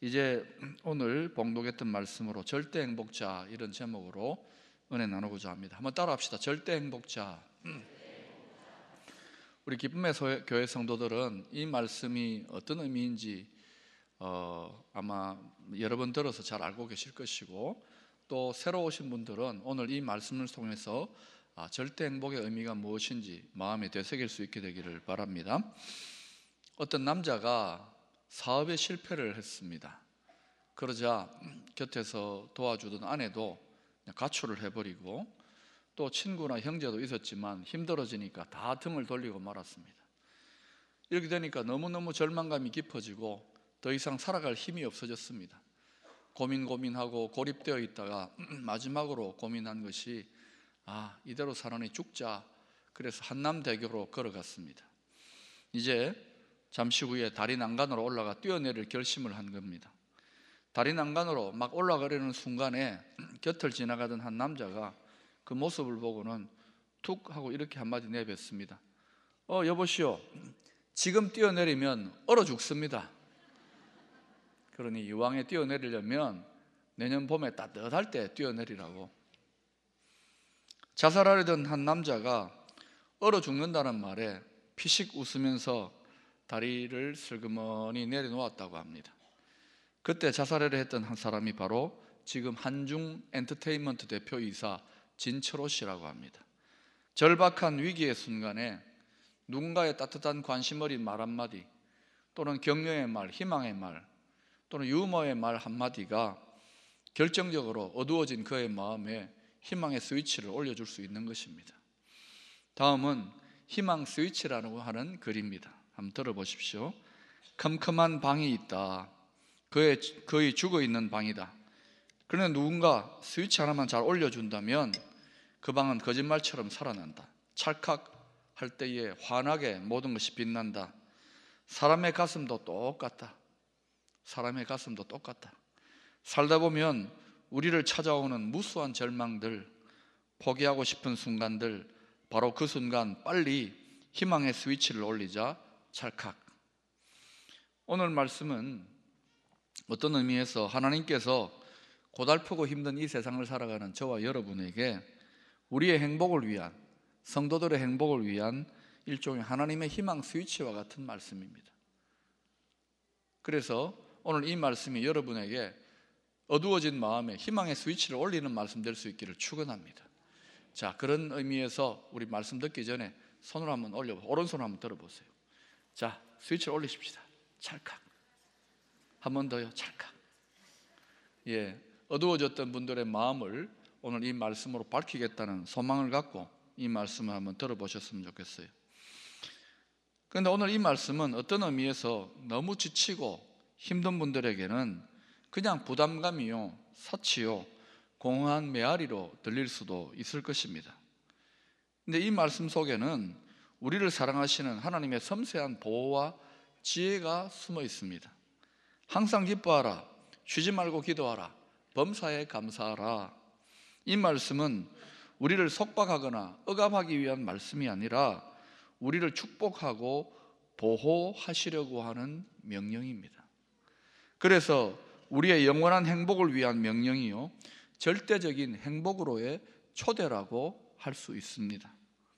이제 오늘 봉독했던 말씀으로 절대 행복자, 이런 제목으로 은혜 나누고자 합니다. 한번 따라합시다. 절대 행복자. 우리 기쁨의 교회 성도들은 이 말씀이 어떤 의미인지 아마 여러 번 들어서 잘 알고 계실 것이고, 또 새로 오신 분들은 오늘 이 말씀을 통해서 절대 행복의 의미가 무엇인지 마음에 되새길 수 있게 되기를 바랍니다. 어떤 남자가 사업에 실패를 했습니다. 그러자 곁에서 도와주던 아내도 가출을 해버리고, 또 친구나 형제도 있었지만 힘들어지니까 다 등을 돌리고 말았습니다. 이렇게 되니까 너무너무 절망감이 깊어지고 더 이상 살아갈 힘이 없어졌습니다. 고민하고 고립되어 있다가 마지막으로 고민한 것이 이대로 살아니 죽자. 그래서 한남대교로 걸어갔습니다. 이제 잠시 후에 다리 난간으로 올라가 뛰어내릴 결심을 한 겁니다. 다리 난간으로 막 올라가려는 순간에 곁을 지나가던 한 남자가 그 모습을 보고는 툭 하고 이렇게 한마디 내뱉습니다. 여보시오, 지금 뛰어내리면 얼어 죽습니다. 그러니 이왕에 뛰어내리려면 내년 봄에 따뜻할 때 뛰어내리라고. 자살하려던 한 남자가 얼어 죽는다는 말에 피식 웃으면서 다리를 슬그머니 내려놓았다고 합니다. 그때 자살하려 했던 한 사람이 바로 지금 한중 엔터테인먼트 대표이사 진철호 씨라고 합니다. 절박한 위기의 순간에 누군가의 따뜻한 관심 어린 말 한마디, 또는 격려의 말, 희망의 말, 또는 유머의 말 한마디가 결정적으로 어두워진 그의 마음에 희망의 스위치를 올려줄 수 있는 것입니다. 다음은 희망 스위치라고 하는 글입니다. 한번 들어보십시오. 컴컴한 방이 있다. 거의 죽어있는 방이다. 그런데 누군가 스위치 하나만 잘 올려준다면 그 방은 거짓말처럼 살아난다. 찰칵할 때에 환하게 모든 것이 빛난다. 사람의 가슴도 똑같다. 살다 보면 우리를 찾아오는 무수한 절망들, 포기하고 싶은 순간들, 바로 그 순간 빨리 희망의 스위치를 올리자. 찰칵. 오늘 말씀은 어떤 의미에서 하나님께서 고달프고 힘든 이 세상을 살아가는 저와 여러분에게 우리의 행복을 위한, 성도들의 행복을 위한 일종의 하나님의 희망 스위치와 같은 말씀입니다. 그래서 오늘 이 말씀이 여러분에게 어두워진 마음에 희망의 스위치를 올리는 말씀 될 수 있기를 축원합니다. 자, 그런 의미에서 우리 말씀 듣기 전에 손을 한번 오른손을 한번 들어보세요. 자, 스위치를 올리십시다. 찰칵. 한 번 더요. 찰칵. 어두워졌던 분들의 마음을 오늘 이 말씀으로 밝히겠다는 소망을 갖고 이 말씀을 한번 들어보셨으면 좋겠어요. 그런데 오늘 이 말씀은 어떤 의미에서 너무 지치고 힘든 분들에게는 그냥 부담감이요, 사치요, 공허한 메아리로 들릴 수도 있을 것입니다. 그런데 이 말씀 속에는 우리를 사랑하시는 하나님의 섬세한 보호와 지혜가 숨어 있습니다. 항상 기뻐하라, 쉬지 말고 기도하라, 범사에 감사하라. 이 말씀은 우리를 속박하거나 억압하기 위한 말씀이 아니라 우리를 축복하고 보호하시려고 하는 명령입니다. 그래서 우리의 영원한 행복을 위한 명령이요, 절대적인 행복으로의 초대라고 할 수 있습니다.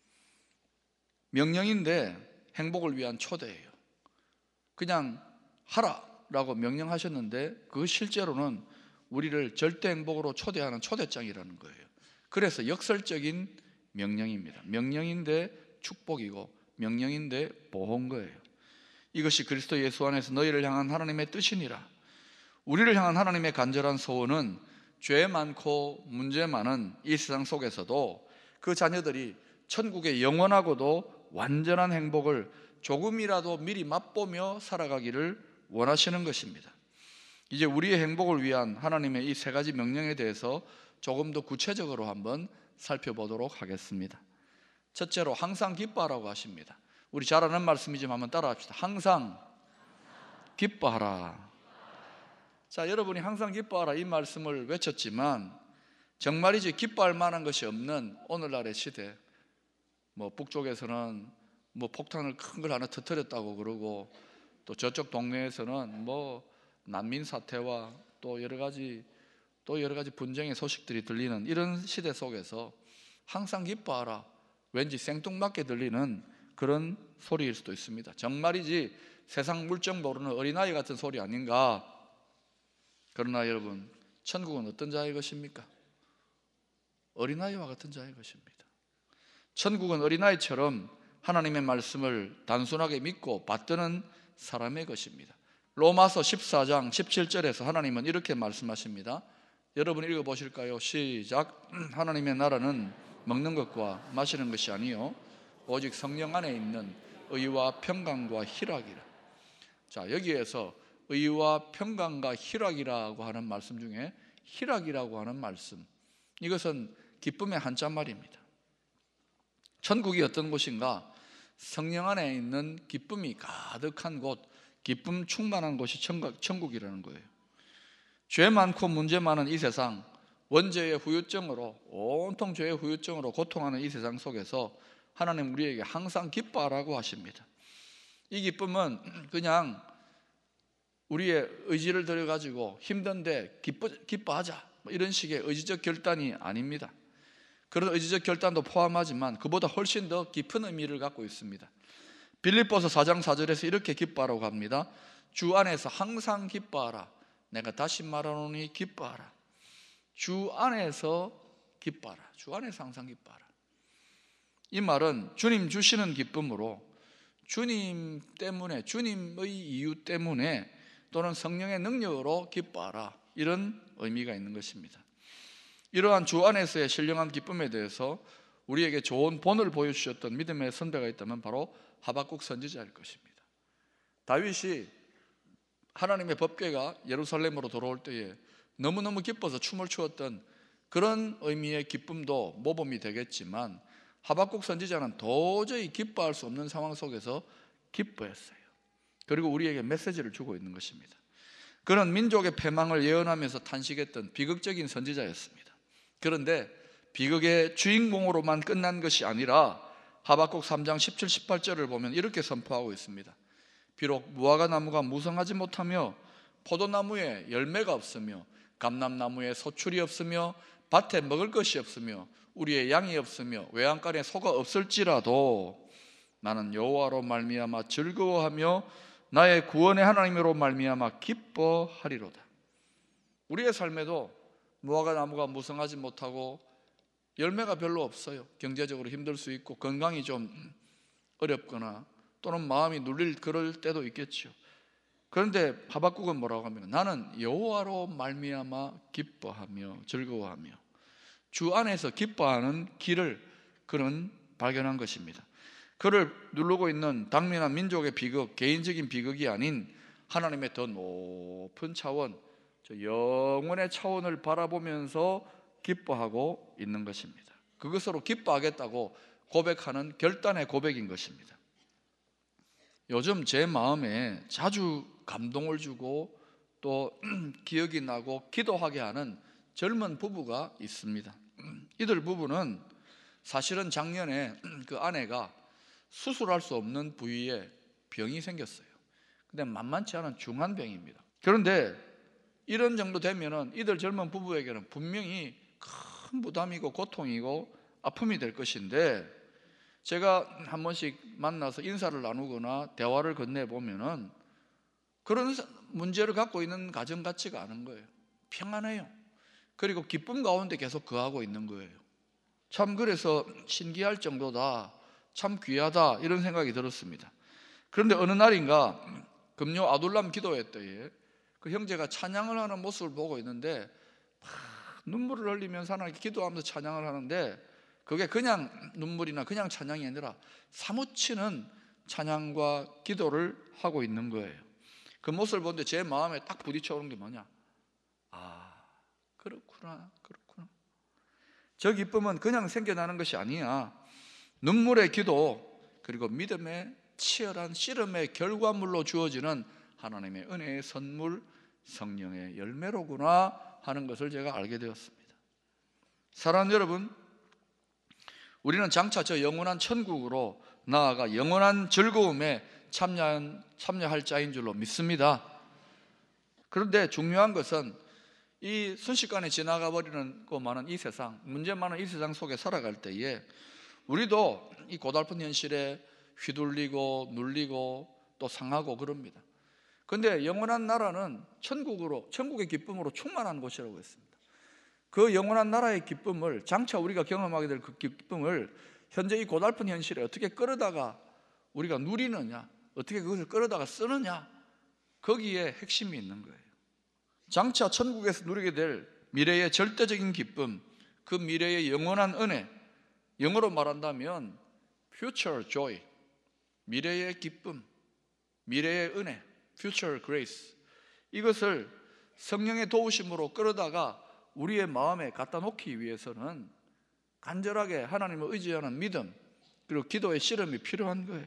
명령인데 행복을 위한 초대예요. 그냥 하라라고 명령하셨는데 그 실제로는 우리를 절대 행복으로 초대하는 초대장이라는 거예요. 그래서 역설적인 명령입니다. 명령인데 축복이고 명령인데 보호인 거예요. 이것이 그리스도 예수 안에서 너희를 향한 하나님의 뜻이니라. 우리를 향한 하나님의 간절한 소원은 죄 많고 문제 많은 이 세상 속에서도 그 자녀들이 천국의 영원하고도 완전한 행복을 조금이라도 미리 맛보며 살아가기를 원하시는 것입니다. 이제 우리의 행복을 위한 하나님의 이 세 가지 명령에 대해서 조금 더 구체적으로 한번 살펴보도록 하겠습니다. 첫째로 항상 기뻐하라고 하십니다. 우리 잘 아는 말씀이지만 한번 따라합시다. 항상 기뻐하라. 자, 여러분이 항상 기뻐하라 이 말씀을 외쳤지만 정말이지 기뻐할 만한 것이 없는 오늘날의 시대, 북쪽에서는 폭탄을 큰 걸 하나 터뜨렸다고 그러고, 또 저쪽 동네에서는 난민 사태와 또 여러 가지 분쟁의 소식들이 들리는 이런 시대 속에서 항상 기뻐하라, 왠지 생뚱맞게 들리는 그런 소리일 수도 있습니다. 정말이지 세상 물정 모르는 어린아이 같은 소리 아닌가? 그러나 여러분, 천국은 어떤 자의 것입니까? 어린아이와 같은 자의 것입니다. 천국은 어린아이처럼 하나님의 말씀을 단순하게 믿고 받드는 사람의 것입니다. 로마서 14장 17절에서 하나님은 이렇게 말씀하십니다. 여러분 읽어보실까요? 시작. 하나님의 나라는 먹는 것과 마시는 것이 아니요 오직 성령 안에 있는 의와 평강과 희락이라. 자, 여기에서 의와 평강과 희락이라고 하는 말씀 중에 희락이라고 하는 말씀, 이것은 기쁨의 한자말입니다. 천국이 어떤 곳인가? 성령 안에 있는 기쁨이 가득한 곳, 기쁨 충만한 곳이 천국이라는 거예요. 죄 많고 문제 많은 이 세상, 원죄의 후유증으로, 온통 죄의 후유증으로 고통하는 이 세상 속에서 하나님 우리에게 항상 기뻐하라고 하십니다. 이 기쁨은 그냥 우리의 의지를 들여가지고 힘든데 기뻐하자 이런 식의 의지적 결단이 아닙니다. 그런 의지적 결단도 포함하지만 그보다 훨씬 더 깊은 의미를 갖고 있습니다. 빌립보서 4장 4절에서 이렇게 기뻐하라고 합니다. 주 안에서 항상 기뻐하라. 내가 다시 말하노니 기뻐하라. 주 안에서 기뻐하라. 주 안에서 항상 기뻐하라. 이 말은 주님 주시는 기쁨으로, 주님 때문에, 주님의 이유 때문에 또는 성령의 능력으로 기뻐하라, 이런 의미가 있는 것입니다. 이러한 주 안에서의 신령한 기쁨에 대해서 우리에게 좋은 본을 보여주셨던 믿음의 선배가 있다면 바로 하박국 선지자일 것입니다. 다윗이 하나님의 법궤가 예루살렘으로 돌아올 때에 너무너무 기뻐서 춤을 추었던 그런 의미의 기쁨도 모범이 되겠지만, 하박국 선지자는 도저히 기뻐할 수 없는 상황 속에서 기뻐했어요. 그리고 우리에게 메시지를 주고 있는 것입니다. 그는 민족의 패망을 예언하면서 탄식했던 비극적인 선지자였습니다. 그런데 비극의 주인공으로만 끝난 것이 아니라 하박국 3장 17, 18절을 보면 이렇게 선포하고 있습니다. 비록 무화과 나무가 무성하지 못하며 포도나무에 열매가 없으며 감람나무에 소출이 없으며 밭에 먹을 것이 없으며 우리의 양이 없으며 외양간에 소가 없을지라도 나는 여호와로 말미암아 즐거워하며 나의 구원의 하나님으로 말미암아 기뻐하리로다. 우리의 삶에도 무화과 나무가 무성하지 못하고 열매가 별로 없어요. 경제적으로 힘들 수 있고 건강이 좀 어렵거나 또는 마음이 눌릴 그럴 때도 있겠죠. 그런데 하박국은 뭐라고 하면 나는 여호와로 말미암아 기뻐하며 즐거워하며 주 안에서 기뻐하는 길을 그는 발견한 것입니다. 그를 누르고 있는 당면한 민족의 비극, 개인적인 비극이 아닌 하나님의 더 높은 차원, 저 영원의 차원을 바라보면서 기뻐하고 있는 것입니다. 그것으로 기뻐하겠다고 고백하는 결단의 고백인 것입니다. 요즘 제 마음에 자주 감동을 주고 또 기억이 나고 기도하게 하는 젊은 부부가 있습니다. 이들 부부는 사실은 작년에 그 아내가 수술할 수 없는 부위에 병이 생겼어요. 근데 만만치 않은 중한 병입니다. 그런데 이런 정도 되면은 이들 젊은 부부에게는 분명히 큰 부담이고 고통이고 아픔이 될 것인데, 제가 한 번씩 만나서 인사를 나누거나 대화를 건네보면은 그런 문제를 갖고 있는 가정 같지가 않은 거예요. 평안해요. 그리고 기쁨 가운데 계속 거하고 있는 거예요. 참 그래서 신기할 정도다, 참 귀하다, 이런 생각이 들었습니다. 그런데 어느 날인가 금요 아둘람 기도회 때에 그 형제가 찬양을 하는 모습을 보고 있는데 막 눈물을 흘리면서 하나님께 기도하면서 찬양을 하는데, 그게 그냥 눈물이나 그냥 찬양이 아니라 사무치는 찬양과 기도를 하고 있는 거예요. 그 모습을 보는데 제 마음에 딱 부딪혀오는 게 뭐냐, 그렇구나. 저 기쁨은 그냥 생겨나는 것이 아니야. 눈물의 기도, 그리고 믿음의 치열한 씨름의 결과물로 주어지는 하나님의 은혜의 선물, 성령의 열매로구나 하는 것을 제가 알게 되었습니다. 사랑하는 여러분, 우리는 장차 저 영원한 천국으로 나아가 영원한 즐거움에 참여할 자인 줄로 믿습니다. 그런데 중요한 것은 이 순식간에 지나가 버리는 거 많은 이 세상, 문제 많은 이 세상 속에 살아갈 때에 우리도 이 고달픈 현실에 휘둘리고 눌리고 또 상하고 그럽니다. 그런데 영원한 나라는 천국의 기쁨으로 충만한 곳이라고 했습니다. 그 영원한 나라의 기쁨을, 장차 우리가 경험하게 될 그 기쁨을 현재 이 고달픈 현실에 어떻게 끌어다가 우리가 누리느냐, 어떻게 그것을 끌어다가 쓰느냐, 거기에 핵심이 있는 거예요. 장차 천국에서 누리게 될 미래의 절대적인 기쁨, 그 미래의 영원한 은혜, 영어로 말한다면 future joy, 미래의 기쁨, 미래의 은혜, future grace, 이것을 성령의 도우심으로 끌어다가 우리의 마음에 갖다 놓기 위해서는 간절하게 하나님을 의지하는 믿음, 그리고 기도의 씨름이 필요한 거예요.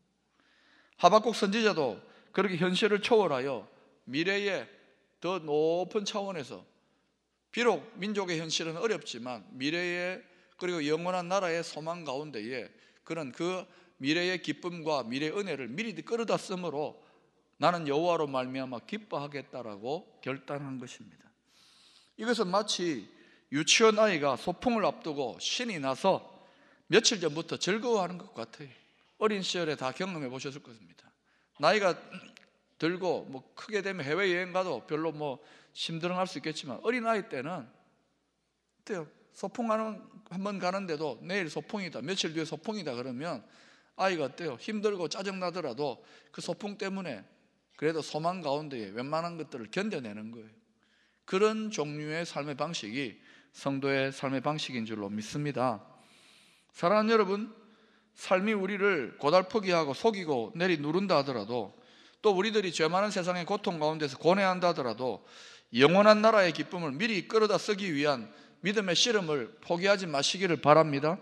하박국 선지자도 그렇게 현실을 초월하여 미래의 더 높은 차원에서, 비록 민족의 현실은 어렵지만 미래의 그리고 영원한 나라의 소망 가운데에 그런 그 미래의 기쁨과 미래의 은혜를 미리 끌어다 쓰므로 나는 여호와로 말미암아 기뻐하겠다라고 결단한 것입니다. 이것은 마치 유치원 아이가 소풍을 앞두고 신이 나서 며칠 전부터 즐거워하는 것 같아요. 어린 시절에 다 경험해 보셨을 것입니다. 나이가 들고 뭐 크게 되면 해외여행 가도 별로 뭐 심드렁할 수 있겠지만 어린아이 때는 어때요? 소풍 한번 가는데도 내일 소풍이다, 며칠 뒤에 소풍이다 그러면 아이가 어때요? 힘들고 짜증나더라도 그 소풍 때문에 그래도 소망 가운데에 웬만한 것들을 견뎌내는 거예요. 그런 종류의 삶의 방식이 성도의 삶의 방식인 줄로 믿습니다. 사랑하는 여러분, 삶이 우리를 고달프게 하고 속이고 내리 누른다 하더라도, 또 우리들이 죄 많은 세상의 고통 가운데서 고뇌한다 하더라도 영원한 나라의 기쁨을 미리 끌어다 쓰기 위한 믿음의 씨름을 포기하지 마시기를 바랍니다.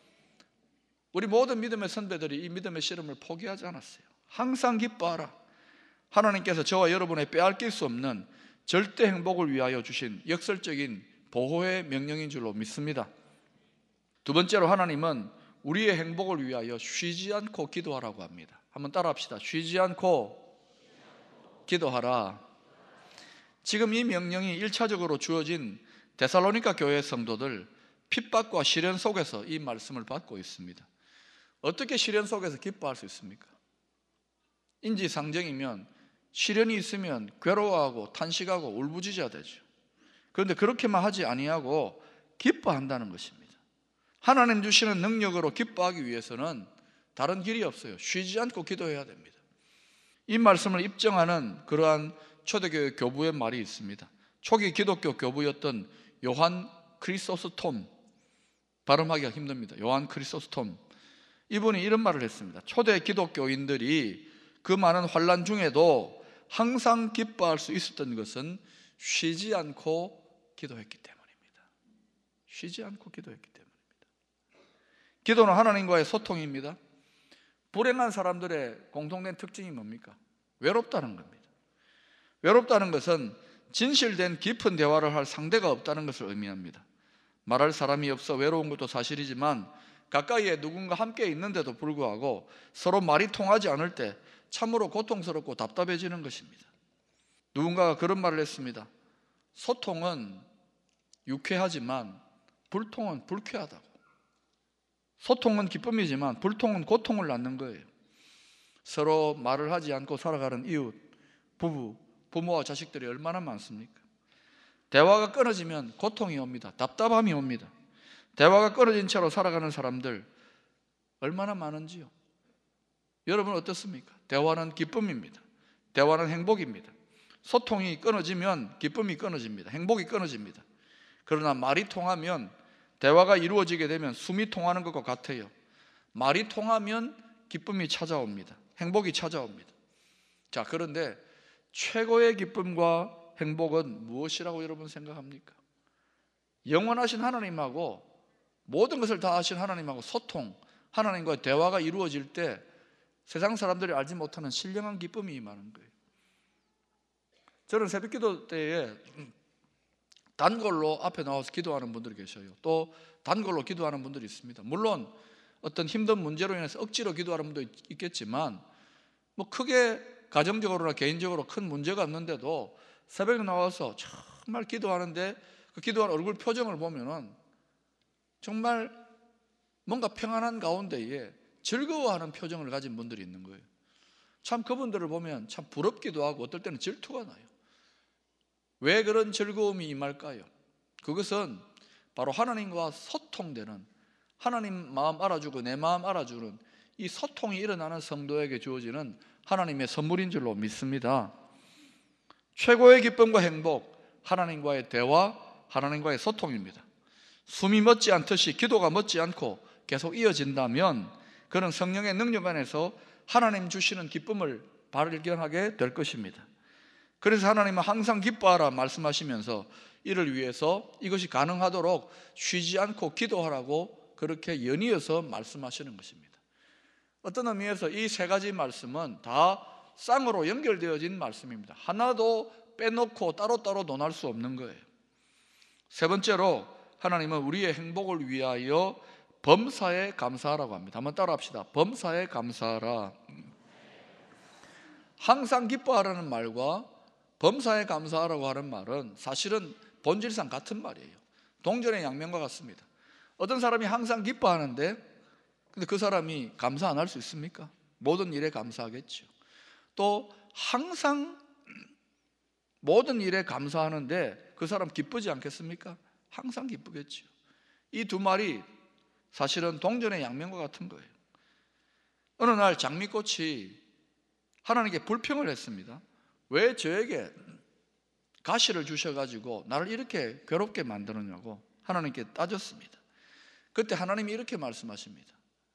우리 모든 믿음의 선배들이 이 믿음의 씨름을 포기하지 않았어요. 항상 기뻐하라. 하나님께서 저와 여러분의 빼앗길 수 없는 절대 행복을 위하여 주신 역설적인 보호의 명령인 줄로 믿습니다. 두 번째로 하나님은 우리의 행복을 위하여 쉬지 않고 기도하라고 합니다. 한번 따라합시다. 쉬지 않고 기도하라. 지금 이 명령이 1차적으로 주어진 데살로니가 교회 성도들, 핍박과 시련 속에서 이 말씀을 받고 있습니다. 어떻게 시련 속에서 기뻐할 수 있습니까? 인지상정이면 시련이 있으면 괴로워하고 탄식하고 울부짖어야 되죠. 그런데 그렇게만 하지 아니하고 기뻐한다는 것입니다. 하나님 주시는 능력으로 기뻐하기 위해서는 다른 길이 없어요. 쉬지 않고 기도해야 됩니다. 이 말씀을 입증하는 그러한 초대교회 교부의 말이 있습니다. 초기 기독교 교부였던 요한 크리소스톰, 발음하기가 힘듭니다. 요한 크리소스톰, 이분이 이런 말을 했습니다. 초대 기독교인들이 그 많은 환난 중에도 항상 기뻐할 수 있었던 것은 쉬지 않고 기도했기 때문입니다. 쉬지 않고 기도했기 때문입니다. 기도는 하나님과의 소통입니다. 불행한 사람들의 공통된 특징이 뭡니까? 외롭다는 겁니다. 외롭다는 것은 진실된 깊은 대화를 할 상대가 없다는 것을 의미합니다. 말할 사람이 없어 외로운 것도 사실이지만 가까이에 누군가 함께 있는데도 불구하고 서로 말이 통하지 않을 때 참으로 고통스럽고 답답해지는 것입니다. 누군가가 그런 말을 했습니다. 소통은 유쾌하지만 불통은 불쾌하다고. 소통은 기쁨이지만 불통은 고통을 낳는 거예요. 서로 말을 하지 않고 살아가는 이웃, 부부, 부모와 자식들이 얼마나 많습니까? 대화가 끊어지면 고통이 옵니다. 답답함이 옵니다. 대화가 끊어진 채로 살아가는 사람들 얼마나 많은지요. 여러분 어떻습니까? 대화는 기쁨입니다. 대화는 행복입니다. 소통이 끊어지면 기쁨이 끊어집니다. 행복이 끊어집니다. 그러나 말이 통하면, 대화가 이루어지게 되면 숨이 통하는 것과 같아요. 말이 통하면 기쁨이 찾아옵니다. 행복이 찾아옵니다. 자, 그런데 최고의 기쁨과 행복은 무엇이라고 여러분 생각합니까? 영원하신 하나님하고, 모든 것을 다 하신 하나님하고 소통, 하나님과의 대화가 이루어질 때 세상 사람들이 알지 못하는 신령한 기쁨이 임하는 거예요. 저는 새벽기도 때에 단골로 앞에 나와서 기도하는 분들이 계셔요. 또 단골로 기도하는 분들이 있습니다. 물론 어떤 힘든 문제로 인해서 억지로 기도하는 분도 있겠지만 뭐 크게 가정적으로나 개인적으로 큰 문제가 없는데도 새벽에 나와서 정말 기도하는데 그 기도하는 얼굴 표정을 보면은 정말 뭔가 평안한 가운데에 즐거워하는 표정을 가진 분들이 있는 거예요. 참 그분들을 보면 참 부럽기도 하고 어떨 때는 질투가 나요. 왜 그런 즐거움이 임할까요? 그것은 바로 하나님과 소통되는, 하나님 마음 알아주고 내 마음 알아주는 이 소통이 일어나는 성도에게 주어지는 하나님의 선물인 줄로 믿습니다. 최고의 기쁨과 행복, 하나님과의 대화, 하나님과의 소통입니다. 숨이 멎지 않듯이 기도가 멎지 않고 계속 이어진다면 그는 성령의 능력 안에서 하나님 주시는 기쁨을 발견하게 될 것입니다. 그래서 하나님은 항상 기뻐하라 말씀하시면서 이를 위해서 이것이 가능하도록 쉬지 않고 기도하라고 그렇게 연이어서 말씀하시는 것입니다. 어떤 의미에서 이 세 가지 말씀은 다 쌍으로 연결되어진 말씀입니다. 하나도 빼놓고 따로따로 논할 수 없는 거예요. 세 번째로 하나님은 우리의 행복을 위하여 범사에 감사하라고 합니다. 한번 따라 합시다. 범사에 감사하라. 항상 기뻐하라는 말과 범사에 감사하라고 하는 말은 사실은 본질상 같은 말이에요. 동전의 양면과 같습니다. 어떤 사람이 항상 기뻐하는데 근데 그 사람이 감사 안 할 수 있습니까? 모든 일에 감사하겠죠. 또 항상 모든 일에 감사하는데 그 사람 기쁘지 않겠습니까? 항상 기쁘겠죠. 이 두 말이 사실은 동전의 양면과 같은 거예요. 어느 날 장미꽃이 하나님께 불평을 했습니다. 왜 저에게 가시를 주셔가지고 나를 이렇게 괴롭게 만드느냐고 하나님께 따졌습니다. 그때 하나님이 이렇게 말씀하십니다.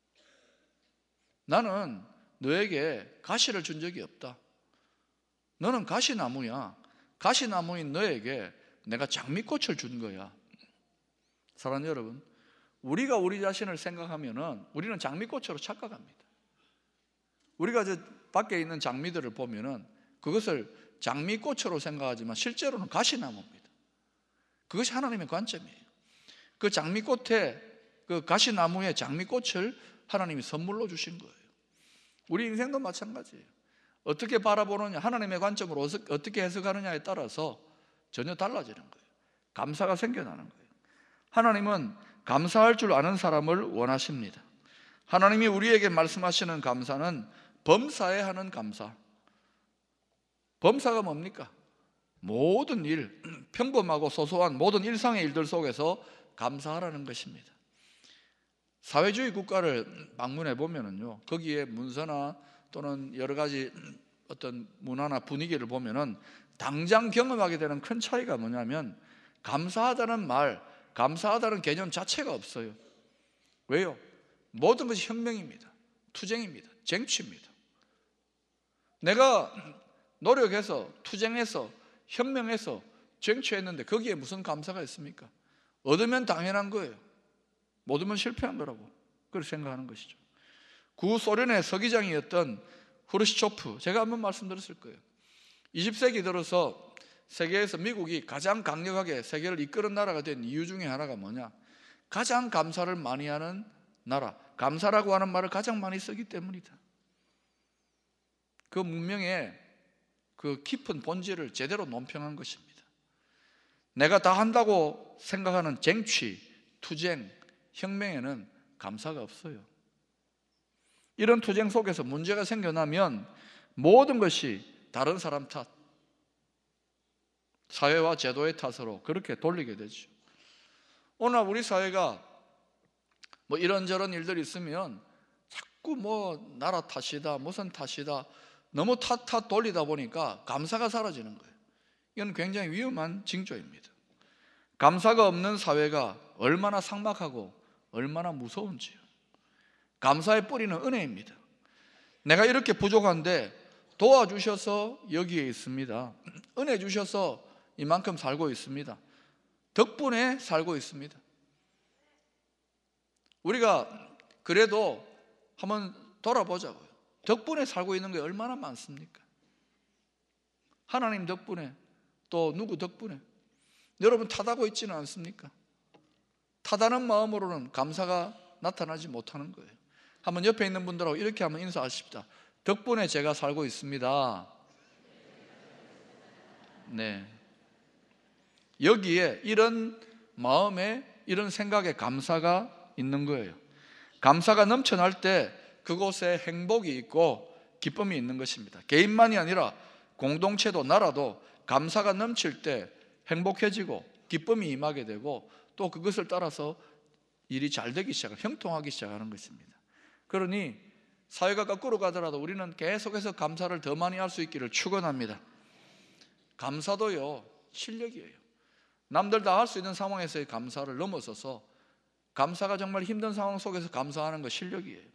나는 너에게 가시를 준 적이 없다. 너는 가시나무야. 가시나무인 너에게 내가 장미꽃을 준 거야. 사랑하는 여러분, 우리가 우리 자신을 생각하면은 우리는 장미꽃으로 착각합니다. 우리가 저 밖에 있는 장미들을 보면은 그것을 장미꽃으로 생각하지만 실제로는 가시나무입니다. 그것이 하나님의 관점이에요. 그 장미꽃에 그 가시나무의 장미꽃을 하나님이 선물로 주신 거예요. 우리 인생도 마찬가지예요. 어떻게 바라보느냐, 하나님의 관점으로 어떻게 해석하느냐에 따라서 전혀 달라지는 거예요. 감사가 생겨나는 거예요. 하나님은 감사할 줄 아는 사람을 원하십니다. 하나님이 우리에게 말씀하시는 감사는 범사에 하는 감사. 범사가 뭡니까? 모든 일, 평범하고 소소한 모든 일상의 일들 속에서 감사하라는 것입니다. 사회주의 국가를 방문해 보면은요, 거기에 문서나 또는 여러 가지 어떤 문화나 분위기를 보면은 당장 경험하게 되는 큰 차이가 뭐냐면 감사하다는 말, 감사하다는 개념 자체가 없어요. 왜요? 모든 것이 혁명입니다. 투쟁입니다. 쟁취입니다. 내가 노력해서 투쟁해서 혁명해서 쟁취했는데 거기에 무슨 감사가 있습니까? 얻으면 당연한 거예요. 못 얻으면 실패한 거라고 그렇게 생각하는 것이죠. 구소련의 서기장이었던 후르시초프, 제가 한번 말씀드렸을 거예요. 20세기 들어서 세계에서 미국이 가장 강력하게 세계를 이끄는 나라가 된 이유 중에 하나가 뭐냐? 가장 감사를 많이 하는 나라, 감사라고 하는 말을 가장 많이 쓰기 때문이다. 그 문명의 그 깊은 본질을 제대로 논평한 것입니다. 내가 다 한다고 생각하는 쟁취, 투쟁, 혁명에는 감사가 없어요. 이런 투쟁 속에서 문제가 생겨나면 모든 것이 다른 사람 탓, 사회와 제도의 탓으로 그렇게 돌리게 되죠. 오늘 우리 사회가 뭐 이런저런 일들이 있으면 자꾸 뭐 나라 탓이다, 무슨 탓이다, 너무 탓 돌리다 보니까 감사가 사라지는 거예요. 이건 굉장히 위험한 징조입니다. 감사가 없는 사회가 얼마나 삭막하고 얼마나 무서운지요. 감사의 뿌리는 은혜입니다. 내가 이렇게 부족한데 도와주셔서 여기에 있습니다. 은혜 주셔서 이만큼 살고 있습니다. 덕분에 살고 있습니다. 우리가 그래도 한번 돌아보자고요. 덕분에 살고 있는 게 얼마나 많습니까? 하나님 덕분에, 또 누구 덕분에? 여러분 탓하고 있지는 않습니까? 탓하는 마음으로는 감사가 나타나지 못하는 거예요. 한번 옆에 있는 분들하고 이렇게 한번 인사하십시다. 덕분에 제가 살고 있습니다. 네. 여기에 이런 마음에, 이런 생각에 감사가 있는 거예요. 감사가 넘쳐날 때 그곳에 행복이 있고 기쁨이 있는 것입니다. 개인만이 아니라 공동체도 나라도 감사가 넘칠 때 행복해지고 기쁨이 임하게 되고, 또 그것을 따라서 일이 잘 되기 시작하고 형통하기 시작하는 것입니다. 그러니 사회가 거꾸로 가더라도 우리는 계속해서 감사를 더 많이 할 수 있기를 축원합니다. 감사도요, 실력이에요. 남들 다 할 수 있는 상황에서의 감사를 넘어서서, 감사가 정말 힘든 상황 속에서 감사하는 거 실력이에요.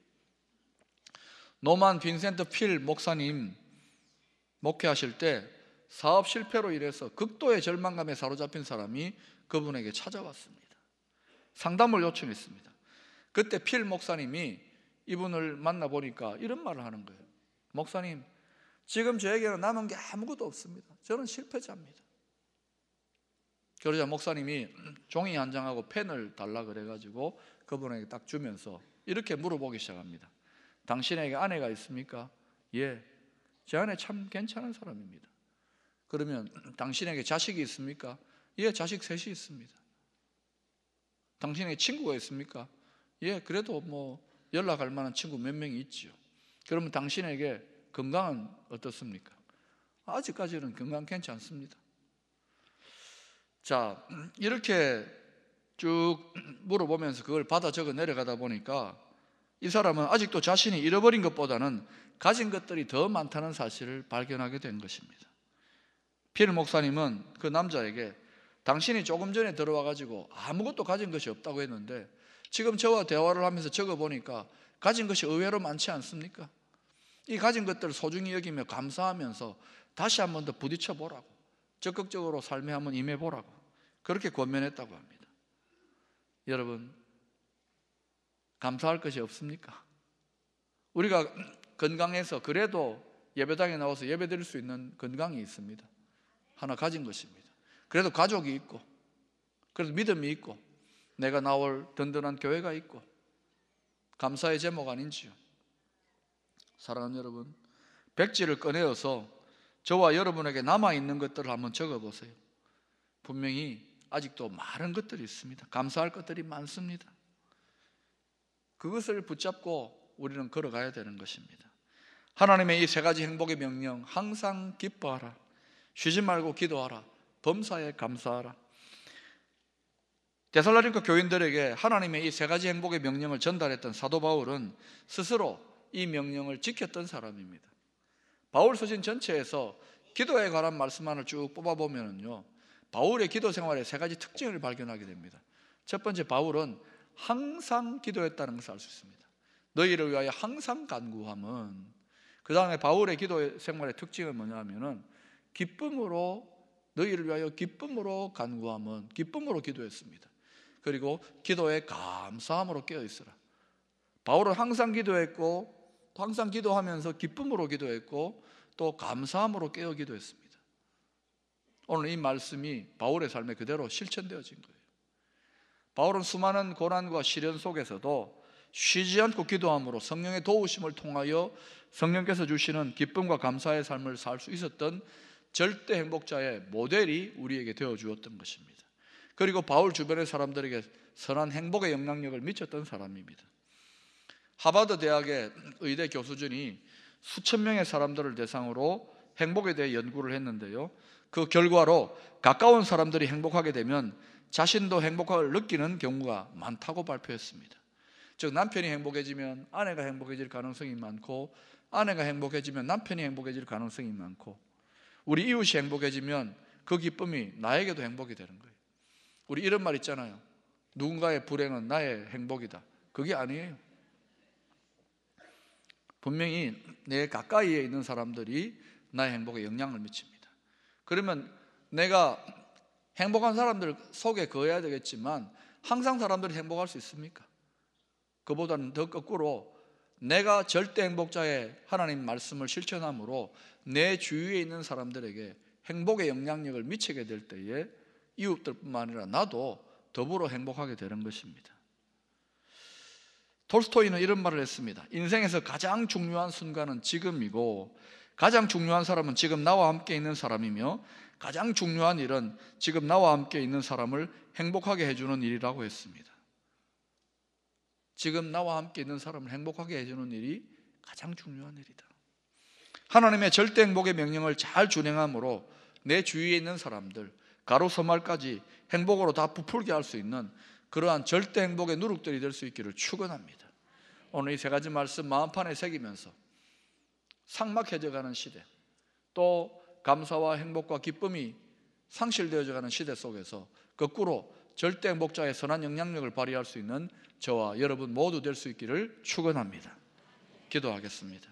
노만 빈센트 필 목사님 목회하실 때 사업 실패로 인해서 극도의 절망감에 사로잡힌 사람이 그분에게 찾아왔습니다. 상담을 요청했습니다. 그때 필 목사님이 이분을 만나보니까 이런 말을 하는 거예요. 목사님, 지금 저에게는 남은 게 아무것도 없습니다. 저는 실패자입니다. 그러자 목사님이 종이 한 장하고 펜을 달라 그래가지고 그분에게 딱 주면서 이렇게 물어보기 시작합니다. 당신에게 아내가 있습니까? 예, 제 아내 참 괜찮은 사람입니다. 그러면 당신에게 자식이 있습니까? 예, 자식 셋이 있습니다. 당신에게 친구가 있습니까? 예, 그래도 뭐 연락할 만한 친구 몇 명이 있지요. 그러면 당신에게 건강은 어떻습니까? 아직까지는 건강 괜찮습니다. 자, 이렇게 쭉 물어보면서 그걸 받아 적어 내려가다 보니까 이 사람은 아직도 자신이 잃어버린 것보다는 가진 것들이 더 많다는 사실을 발견하게 된 것입니다. 필 목사님은 그 남자에게 당신이 조금 전에 들어와가지고 아무것도 가진 것이 없다고 했는데 지금 저와 대화를 하면서 적어보니까 가진 것이 의외로 많지 않습니까? 이 가진 것들을 소중히 여기며 감사하면서 다시 한 번 더 부딪혀 보라고, 적극적으로 삶에 한번 임해 보라고 그렇게 권면했다고 합니다. 여러분, 감사할 것이 없습니까? 우리가 건강해서 그래도 예배당에 나와서 예배 드릴 수 있는 건강이 있습니다. 하나 가진 것입니다. 그래도 가족이 있고, 그래도 믿음이 있고, 내가 나올 든든한 교회가 있고, 감사의 제목 아닌지요? 사랑하는 여러분, 백지를 꺼내어서 저와 여러분에게 남아있는 것들을 한번 적어보세요. 분명히 아직도 많은 것들이 있습니다. 감사할 것들이 많습니다. 그것을 붙잡고 우리는 걸어가야 되는 것입니다. 하나님의 이 세 가지 행복의 명령, 항상 기뻐하라, 쉬지 말고 기도하라, 범사에 감사하라. 데살로니가 교인들에게 하나님의 이 세 가지 행복의 명령을 전달했던 사도 바울은 스스로 이 명령을 지켰던 사람입니다. 바울 서신 전체에서 기도에 관한 말씀만을 쭉 뽑아보면요, 바울의 기도 생활의 세 가지 특징을 발견하게 됩니다. 첫 번째, 바울은 항상 기도했다는 것을 알 수 있습니다. 너희를 위하여 항상 간구함은. 그 다음에 바울의 기도 생활의 특징은 뭐냐면은 기쁨으로, 너희를 위하여 기쁨으로 간구함은, 기쁨으로 기도했습니다. 그리고 기도에 감사함으로 깨어있으라. 바울은 항상 기도했고, 항상 기도하면서 기쁨으로 기도했고, 또 감사함으로 깨어 기도했습니다. 오늘 이 말씀이 바울의 삶에 그대로 실천되어진 거예요. 바울은 수많은 고난과 시련 속에서도 쉬지 않고 기도함으로 성령의 도우심을 통하여 성령께서 주시는 기쁨과 감사의 삶을 살 수 있었던 절대 행복자의 모델이 우리에게 되어 주었던 것입니다. 그리고 바울 주변의 사람들에게 선한 행복의 영향력을 미쳤던 사람입니다. 하버드 대학의 의대 교수진이 수천 명의 사람들을 대상으로 행복에 대해 연구를 했는데요, 그 결과로 가까운 사람들이 행복하게 되면 자신도 행복함을 느끼는 경우가 많다고 발표했습니다. 즉, 남편이 행복해지면 아내가 행복해질 가능성이 많고, 아내가 행복해지면 남편이 행복해질 가능성이 많고, 우리 이웃이 행복해지면 그 기쁨이 나에게도 행복이 되는 거예요. 우리 이런 말 있잖아요. 누군가의 불행은 나의 행복이다. 그게 아니에요. 분명히 내 가까이에 있는 사람들이 나의 행복에 영향을 미칩니다. 그러면 내가 행복한 사람들 속에 거해야 되겠지만 항상 사람들이 행복할 수 있습니까? 그보다는 더 거꾸로 내가 절대 행복자의 하나님 말씀을 실천함으로 내 주위에 있는 사람들에게 행복의 영향력을 미치게 될 때에 이웃들뿐만 아니라 나도 더불어 행복하게 되는 것입니다. 톨스토이는 이런 말을 했습니다. 인생에서 가장 중요한 순간은 지금이고, 가장 중요한 사람은 지금 나와 함께 있는 사람이며, 가장 중요한 일은 지금 나와 함께 있는 사람을 행복하게 해주는 일이라고 했습니다. 지금 나와 함께 있는 사람을 행복하게 해주는 일이 가장 중요한 일이다. 하나님의 절대 행복의 명령을 잘 준행함으로 내 주위에 있는 사람들, 가로 서말까지 행복으로 다 부풀게 할 수 있는 그러한 절대 행복의 누룩들이 될 수 있기를 축원합니다. 오늘 이 세 가지 말씀 마음판에 새기면서 삭막해져가는 시대, 또 감사와 행복과 기쁨이 상실되어져가는 시대 속에서 거꾸로 절대 행복자의 선한 영향력을 발휘할 수 있는 저와 여러분 모두 될 수 있기를 축원합니다. 기도하겠습니다.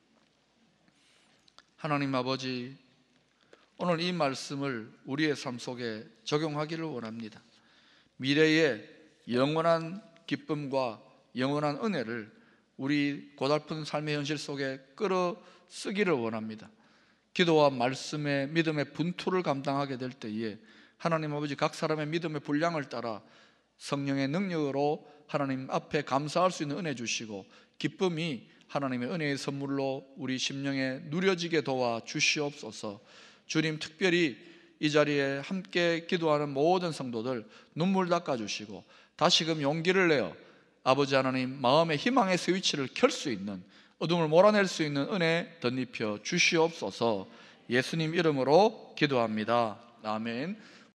하나님 아버지, 오늘 이 말씀을 우리의 삶 속에 적용하기를 원합니다. 미래의 영원한 기쁨과 영원한 은혜를 우리 고달픈 삶의 현실 속에 끌어 쓰기를 원합니다. 기도와 말씀의 믿음의 분투를 감당하게 될 때에 하나님 아버지, 각 사람의 믿음의 분량을 따라 성령의 능력으로 하나님 앞에 감사할 수 있는 은혜 주시고, 기쁨이 하나님의 은혜의 선물로 우리 심령에 누려지게 도와 주시옵소서. 주님, 특별히 이 자리에 함께 기도하는 모든 성도들 눈물 닦아주시고 다시금 용기를 내어 아버지 하나님 마음의 희망의 스위치를 켤 수 있는, 어둠을 몰아낼 수 있는 은혜 덧입혀 주시옵소서. 예수님 이름으로 기도합니다. 아멘.